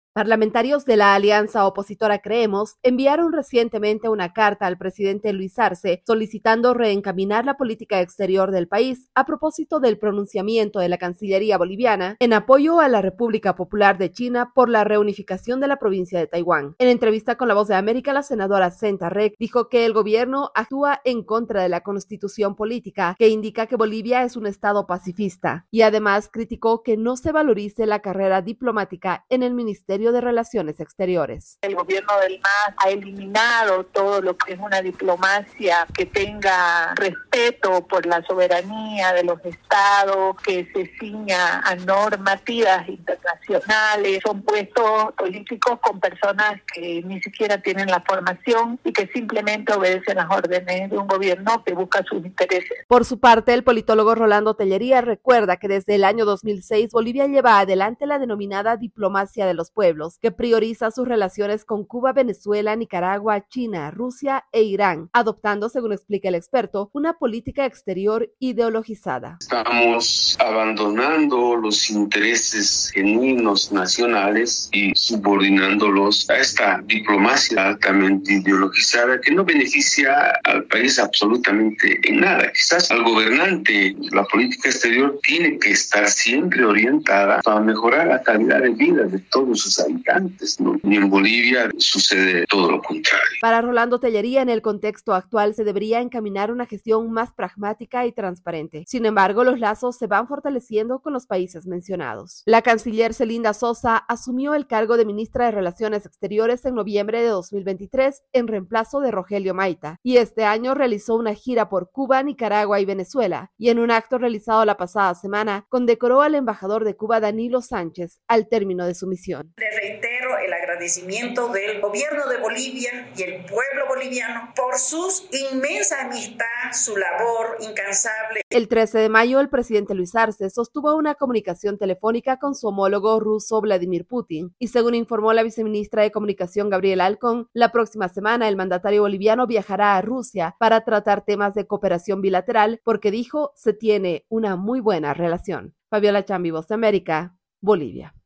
Parlamentarios de la alianza opositora Creemos enviaron recientemente una carta al presidente Luis Arce solicitando reencaminar la política exterior del país a propósito del pronunciamiento de la Cancillería boliviana en apoyo a la República Popular de China por la reunificación de la provincia de Taiwán. En entrevista con La Voz de América, la senadora Senta Rek dijo que el gobierno actúa en contra de la constitución política que indica que Bolivia es un estado pacifista y además criticó que no se valorice la carrera diplomática en el Ministerio de Relaciones Exteriores. El gobierno del MAS ha eliminado todo lo que es una diplomacia que tenga respeto por la soberanía de los estados, que se ciña a normativas internacionales. Son puestos políticos con personas que ni siquiera tienen la formación y que simplemente obedecen las órdenes de un gobierno que busca sus intereses. Por su parte, el politólogo Rolando Tellería recuerda que desde el año 2006 Bolivia lleva adelante la denominada diplomacia de los pueblos, que prioriza sus relaciones con Cuba, Venezuela, Nicaragua, China, Rusia e Irán, adoptando, según explica el experto, una política exterior ideologizada. Estamos abandonando los intereses genuinos nacionales y subordinándolos a esta diplomacia altamente ideologizada que no beneficia al país absolutamente en nada. Quizás al gobernante, la política exterior tiene que estar siempre orientada a mejorar la calidad de vida de todos sus habitantes, ¿no? Y en Bolivia sucede todo lo contrario. Para Rolando Tellería, en el contexto actual se debería encaminar una gestión más pragmática y transparente. Sin embargo, los lazos se van fortaleciendo con los países mencionados. La canciller Celinda Sosa asumió el cargo de ministra de Relaciones Exteriores en noviembre de 2023 en reemplazo de Rogelio Maita, y este año realizó una gira por Cuba, Nicaragua y Venezuela, y en un acto realizado la pasada semana condecoró al embajador de Cuba, Danilo Sánchez, al término de su misión. Reitero el agradecimiento del gobierno de Bolivia y el pueblo boliviano por su inmensa amistad, su labor incansable. El 13 de mayo, el presidente Luis Arce sostuvo una comunicación telefónica con su homólogo ruso Vladimir Putin y, según informó la viceministra de Comunicación Gabriela Alcón, la próxima semana el mandatario boliviano viajará a Rusia para tratar temas de cooperación bilateral porque, dijo, se tiene una muy buena relación. Fabiola Chambi, Voz de América, Bolivia.